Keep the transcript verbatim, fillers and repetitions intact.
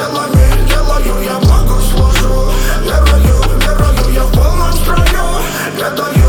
делами делаю, я могу служу. Верую, верую, я в полном строю. Не даю